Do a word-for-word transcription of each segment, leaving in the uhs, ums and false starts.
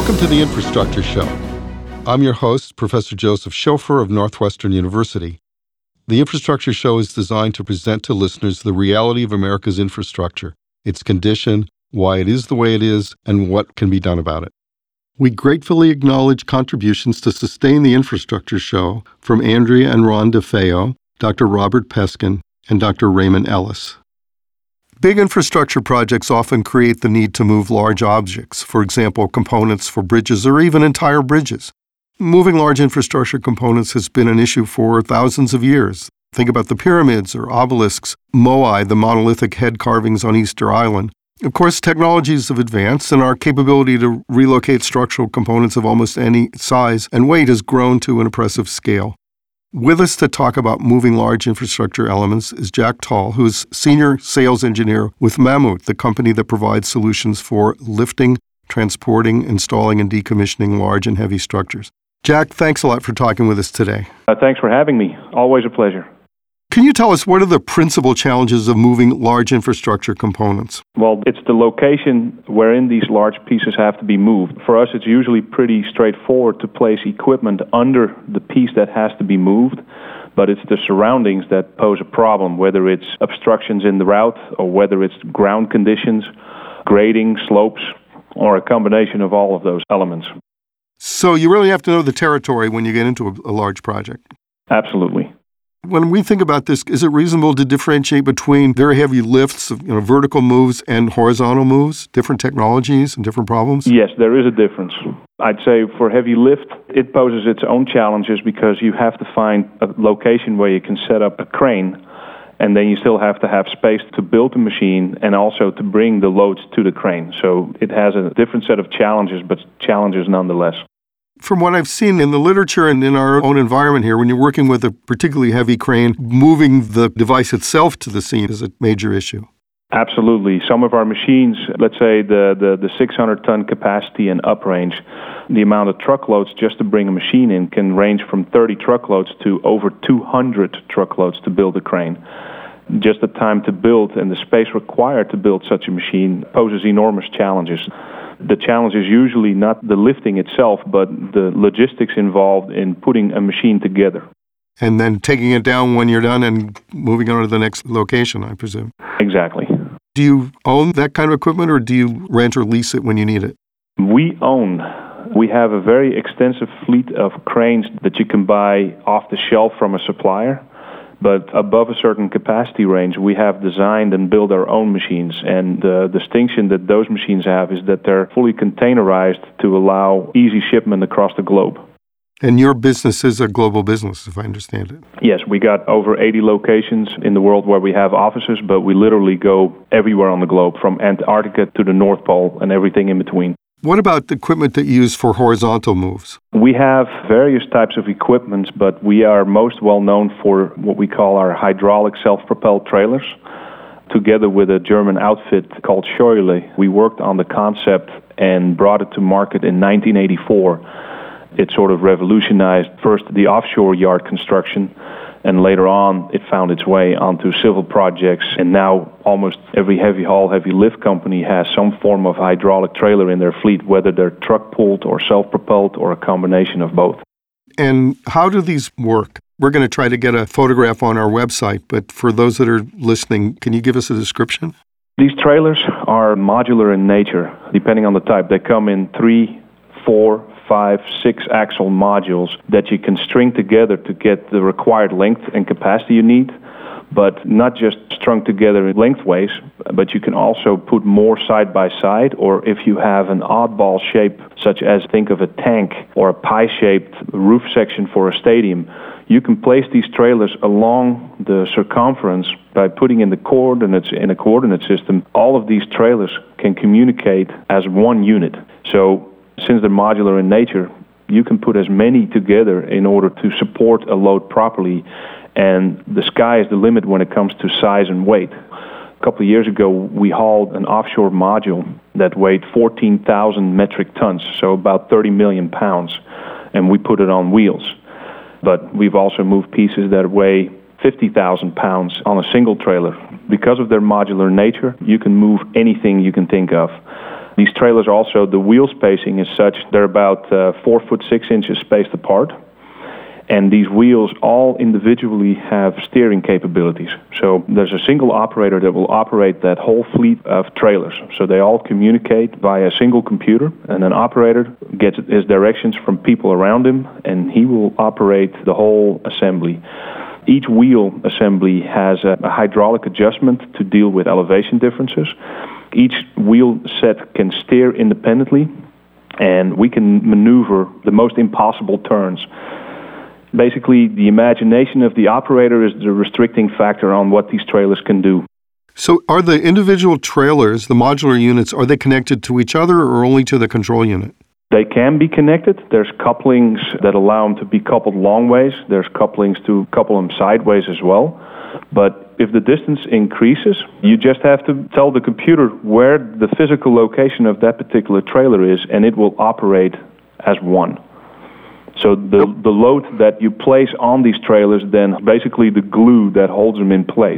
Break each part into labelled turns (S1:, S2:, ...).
S1: Welcome to the Infrastructure Show. I'm your host, Professor Joseph Schofer of Northwestern University. The Infrastructure Show is designed to present to listeners the reality of America's infrastructure, its condition, why it is the way it is, and what can be done about it. We gratefully acknowledge contributions to sustain the Infrastructure Show from Andrea and Ron DeFeo, Doctor Robert Peskin, and Doctor Raymond Ellis. Big infrastructure projects often create the need to move large objects, for example, components for bridges or even entire bridges. Moving large infrastructure components has been an issue for thousands of years. Think about the pyramids or obelisks, Moai, the monolithic head carvings on Easter Island. Of course, technologies have advanced, and our capability to relocate structural components of almost any size and weight has grown to an impressive scale. With us to talk about moving large infrastructure elements is Jack Tall, who is Senior Sales Engineer with Mammoet, the company that provides solutions for lifting, transporting, installing, and decommissioning large and heavy structures. Jack, thanks a lot for talking with us today.
S2: Uh, thanks for having me. Always a pleasure.
S1: Can you tell us what are the principal challenges of moving large infrastructure components?
S2: Well, it's the location wherein these large pieces have to be moved. For us, it's usually pretty straightforward to place equipment under the piece that has to be moved, but it's the surroundings that pose a problem, whether it's obstructions in the route or whether it's ground conditions, grading, slopes, or a combination of all of those elements.
S1: So you really have to know the territory when you get into a, a large project?
S2: Absolutely.
S1: When we think about this, is it reasonable to differentiate between very heavy lifts, you know, vertical moves and horizontal moves, different technologies and different problems?
S2: Yes, there is a difference. I'd say for heavy lift, it poses its own challenges because you have to find a location where you can set up a crane, and then you still have to have space to build the machine and also to bring the loads to the crane. So it has a different set of challenges, but challenges nonetheless.
S1: From what I've seen in the literature and in our own environment here, when you're working with a particularly heavy crane, moving the device itself to the scene is a major issue.
S2: Absolutely. Some of our machines, let's say the, the, the six hundred ton capacity and up range, the amount of truckloads just to bring a machine in can range from thirty truckloads to over two hundred truckloads to build a crane. Just the time to build and the space required to build such a machine poses enormous challenges. The challenge is usually not the lifting itself, but the logistics involved in putting a machine together.
S1: And then taking it down when you're done and moving on to the next location, I presume.
S2: Exactly.
S1: Do you own that kind of equipment, or do you rent or lease it when you need it?
S2: We own. We have a very extensive fleet of cranes that you can buy off the shelf from a supplier. But above a certain capacity range, we have designed and built our own machines. And the distinction that those machines have is that they're fully containerized to allow easy shipment across the globe.
S1: And your business is a global business, if I understand it.
S2: Yes, we got over eighty locations in the world where we have offices, but we literally go everywhere on the globe, from Antarctica to the North Pole and everything in between.
S1: What about the equipment that you use for horizontal moves?
S2: We have various types of equipment, but we are most well known for what we call our hydraulic self-propelled trailers. Together with a German outfit called Scheule, we worked on the concept and brought it to market in nineteen eighty-four. It sort of revolutionized first the offshore yard construction, and later on it found its way onto civil projects, and now almost every heavy haul, heavy lift company has some form of hydraulic trailer in their fleet, whether they're truck-pulled or self-propelled or a combination of both.
S1: And how do these work? We're going to try to get a photograph on our website, but for those that are listening, can you give us a description?
S2: These trailers are modular in nature, depending on the type. They come in three, four, five, six axle modules that you can string together to get the required length and capacity you need, but not just strung together lengthways, but you can also put more side by side, or if you have an oddball shape, such as think of a tank or a pie-shaped roof section for a stadium, you can place these trailers along the circumference by putting in the coordinates in a coordinate system. All of these trailers can communicate as one unit. So since they're modular in nature, you can put as many together in order to support a load properly, and the sky is the limit when it comes to size and weight. A couple of years ago, we hauled an offshore module that weighed fourteen thousand metric tons, so about thirty million pounds, and we put it on wheels. But we've also moved pieces that weigh fifty thousand pounds on a single trailer. Because of their modular nature, you can move anything you can think of. These trailers also, the wheel spacing is such, they're about uh, four foot six inches spaced apart. And these wheels all individually have steering capabilities. So there's a single operator that will operate that whole fleet of trailers. So they all communicate via a single computer, and an operator gets his directions from people around him, and he will operate the whole assembly. Each wheel assembly has a, a hydraulic adjustment to deal with elevation differences. Each wheel set can steer independently, and we can maneuver the most impossible turns. Basically, the imagination of the operator is the restricting factor on what these trailers can do.
S1: So are the individual trailers, the modular units, are they connected to each other or only to the control unit?
S2: They can be connected. There's couplings that allow them to be coupled long ways. There's couplings to couple them sideways as well. But if the distance increases, you just have to tell the computer where the physical location of that particular trailer is, and it will operate as one. So the, the load that you place on these trailers then basically the glue that holds them in place.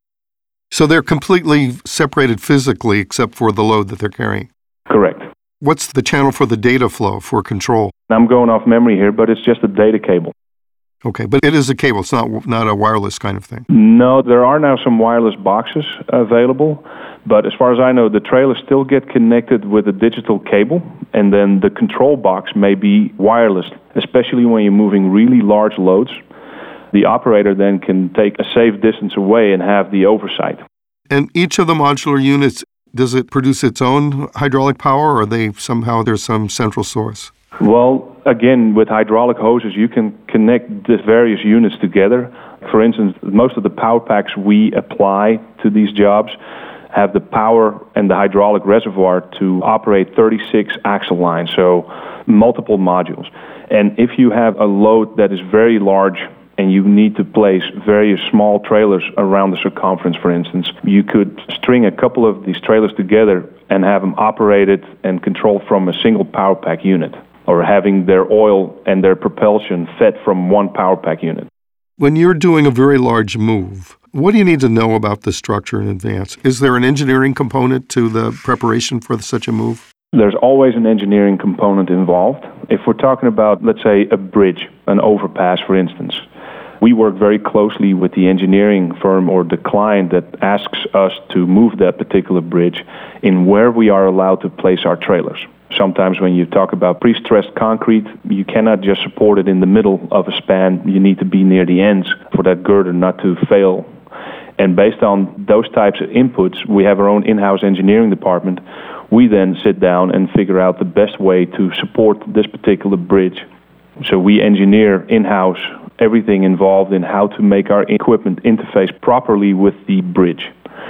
S1: So they're completely separated physically except for the load that they're carrying?
S2: Correct.
S1: What's the channel for the data flow for control?
S2: I'm going off memory here, but it's just a data cable.
S1: Okay, but it is a cable. It's not not a wireless kind of thing.
S2: No, there are now some wireless boxes available, but as far as I know, the trailers still get connected with a digital cable, and then the control box may be wireless, especially when you're moving really large loads. The operator then can take a safe distance away and have the oversight.
S1: And each of the modular units, does it produce its own hydraulic power, or are they somehow there's some central source?
S2: Well, again, with hydraulic hoses, you can connect the various units together. For instance, most of the power packs we apply to these jobs have the power and the hydraulic reservoir to operate thirty-six axle lines, so multiple modules. And if you have a load that is very large and you need to place various small trailers around the circumference, for instance, you could string a couple of these trailers together and have them operated and controlled from a single power pack unit, or having their oil and their propulsion fed from one power pack unit.
S1: When you're doing a very large move, what do you need to know about the structure in advance? Is there an engineering component to the preparation for such a move?
S2: There's always an engineering component involved. If we're talking about, let's say, a bridge, an overpass, for instance, we work very closely with the engineering firm or the client that asks us to move that particular bridge in where we are allowed to place our trailers. Sometimes when you talk about pre-stressed concrete, you cannot just support it in the middle of a span. You need to be near the ends for that girder not to fail. And based on those types of inputs, we have our own in-house engineering department. We then sit down and figure out the best way to support this particular bridge. So we engineer in-house everything involved in how to make our equipment interface properly with the bridge.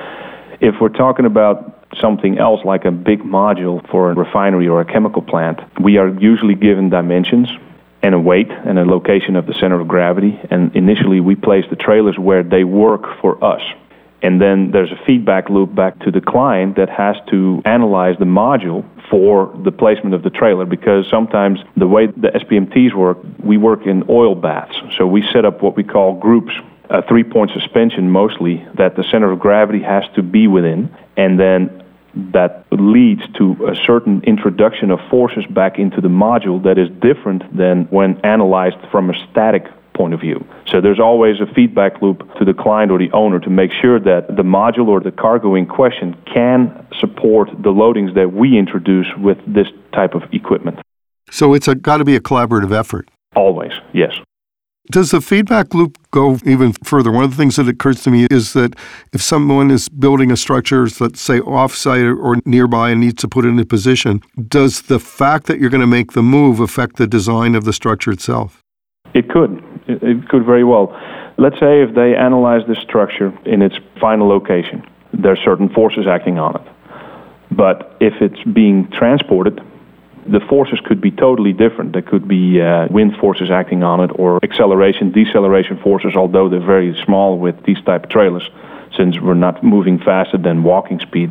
S2: If we're talking about something else like a big module for a refinery or a chemical plant, we are usually given dimensions and a weight and a location of the center of gravity. And initially we place the trailers where they work for us. And then there's a feedback loop back to the client that has to analyze the module for the placement of the trailer, because sometimes the way the S P M Ts work, we work in oil baths. So we set up what we call groups, a three-point suspension mostly, that the center of gravity has to be within, and then that leads to a certain introduction of forces back into the module that is different than when analyzed from a static point of view. So there's always a feedback loop to the client or the owner to make sure that the module or the cargo in question can support the loadings that we introduce with this type of equipment.
S1: So it's got to be a collaborative effort.
S2: Always, yes.
S1: Does the feedback loop go even further? One of the things that occurs to me is that if someone is building a structure, let's say off-site or nearby, and needs to put it into position, does the fact that you're going to make the move affect the design of the structure itself?
S2: It could. It, it could very well. Let's say if they analyze this structure in its final location, there are certain forces acting on it. But if it's being transported, the forces could be totally different. There could be uh, wind forces acting on it, or acceleration, deceleration forces, although they're very small with these type of trailers, since we're not moving faster than walking speed.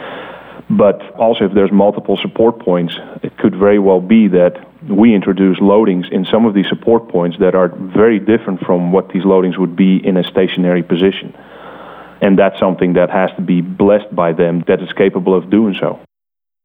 S2: But also if there's multiple support points, it could very well be that we introduce loadings in some of these support points that are very different from what these loadings would be in a stationary position. And that's something that has to be blessed by them that is capable of doing so.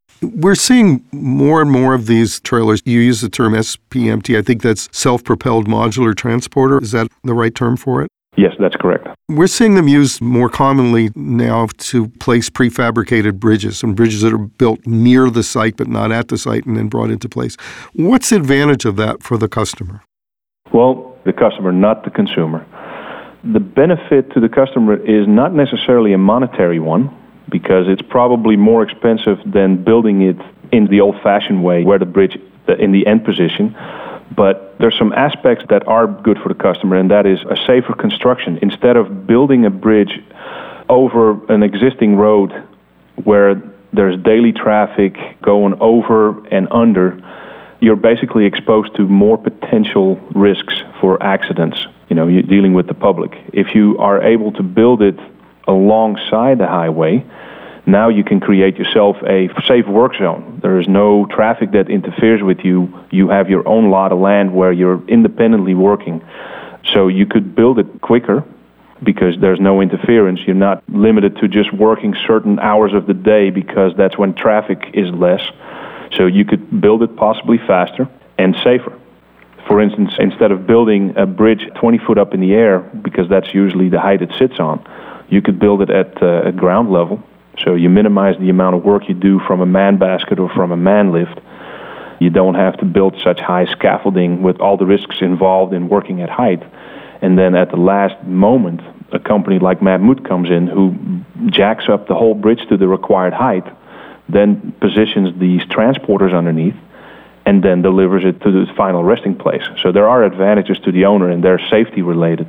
S1: We're seeing more and more of these trailers. You use the term S P M T. I think that's self-propelled modular transporter. Is that the right term for it?
S2: Yes, that's correct.
S1: We're seeing them used more commonly now to place prefabricated bridges and bridges that are built near the site but not at the site and then brought into place. What's the advantage of that for the customer?
S2: Well, the customer, not the consumer. The benefit to the customer is not necessarily a monetary one, because it's probably more expensive than building it in the old-fashioned way, where the bridge in the end position. But there's some aspects that are good for the customer, and that is a safer construction. Instead of building a bridge over an existing road where there's daily traffic going over and under, you're basically exposed to more potential risks for accidents. You know, you're dealing with the public. If you are able to build it alongside the highway, now you can create yourself a safe work zone. There is no traffic that interferes with you. You have your own lot of land where you're independently working. So you could build it quicker because there's no interference. You're not limited to just working certain hours of the day because that's when traffic is less. So you could build it possibly faster and safer. For instance, instead of building a bridge twenty foot up in the air, because that's usually the height it sits on, you could build it at, uh, at ground level. So you minimize the amount of work you do from a man basket or from a man lift. You don't have to build such high scaffolding with all the risks involved in working at height. And then at the last moment, a company like Mammoet comes in who jacks up the whole bridge to the required height, then positions these transporters underneath, and then delivers it to the final resting place. So there are advantages to the owner, and they're safety related.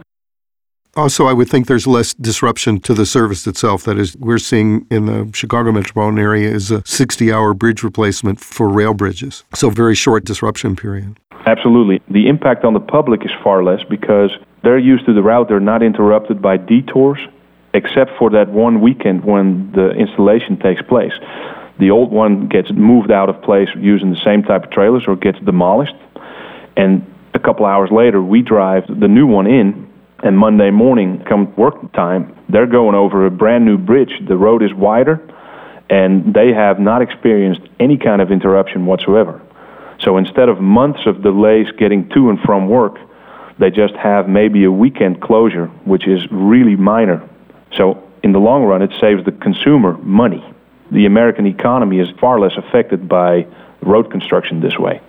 S1: Also, I would think there's less disruption to the service itself. That is, we're seeing in the Chicago metropolitan area is a sixty-hour bridge replacement for rail bridges. So very short disruption period.
S2: Absolutely. The impact on the public is far less because they're used to the route. They're not interrupted by detours, except for that one weekend when the installation takes place. The old one gets moved out of place using the same type of trailers or gets demolished. And a couple hours later, we drive the new one in. And Monday morning, come work time, they're going over a brand new bridge. The road is wider, and they have not experienced any kind of interruption whatsoever. So instead of months of delays getting to and from work, they just have maybe a weekend closure, which is really minor. So in the long run, it saves the consumer money. The American economy is far less affected by road construction this way.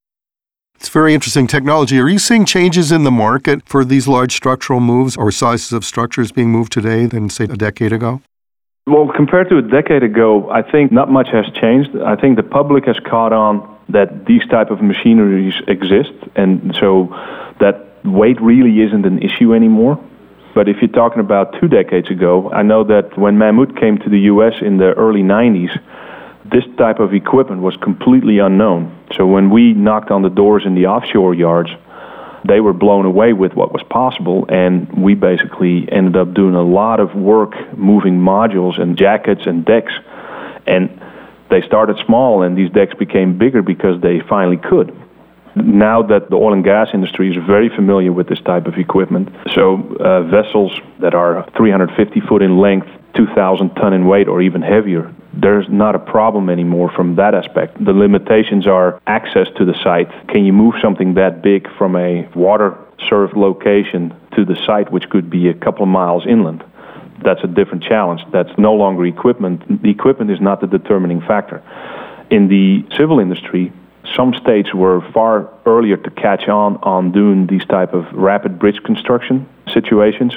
S1: It's very interesting technology. Are you seeing changes in the market for these large structural moves or sizes of structures being moved today than, say, a decade ago?
S2: Well, compared to a decade ago, I think not much has changed. I think the public has caught on that these type of machineries exist, and so that weight really isn't an issue anymore. But if you're talking about two decades ago, I know that when Mammoet came to the U S in the early nineties, this type of equipment was completely unknown. So when we knocked on the doors in the offshore yards, they were blown away with what was possible, and we basically ended up doing a lot of work moving modules and jackets and decks. And they started small, and these decks became bigger because they finally could. Now that the oil and gas industry is very familiar with this type of equipment, so uh, vessels that are three hundred fifty foot in length, two thousand ton in weight, or even heavier, there's not a problem anymore from that aspect. The limitations are access to the site. Can you move something that big from a water-served location to the site, which could be a couple of miles inland? That's a different challenge. That's no longer equipment. The equipment is not the determining factor. In the civil industry, some states were far earlier to catch on on doing these type of rapid bridge construction situations,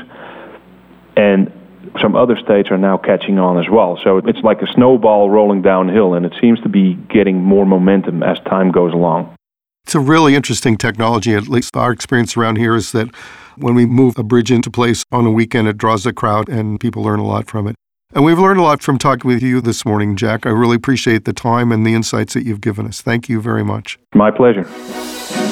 S2: and some other states are now catching on as well. So it's like a snowball rolling downhill, and it seems to be getting more momentum as time goes along.
S1: It's a really interesting technology. At least our experience around here is that when we move a bridge into place on a weekend, it draws a crowd and people learn a lot from it. And we've learned a lot from talking with you this morning, Jack. I really appreciate the time and the insights that you've given us. Thank you very much.
S2: My pleasure.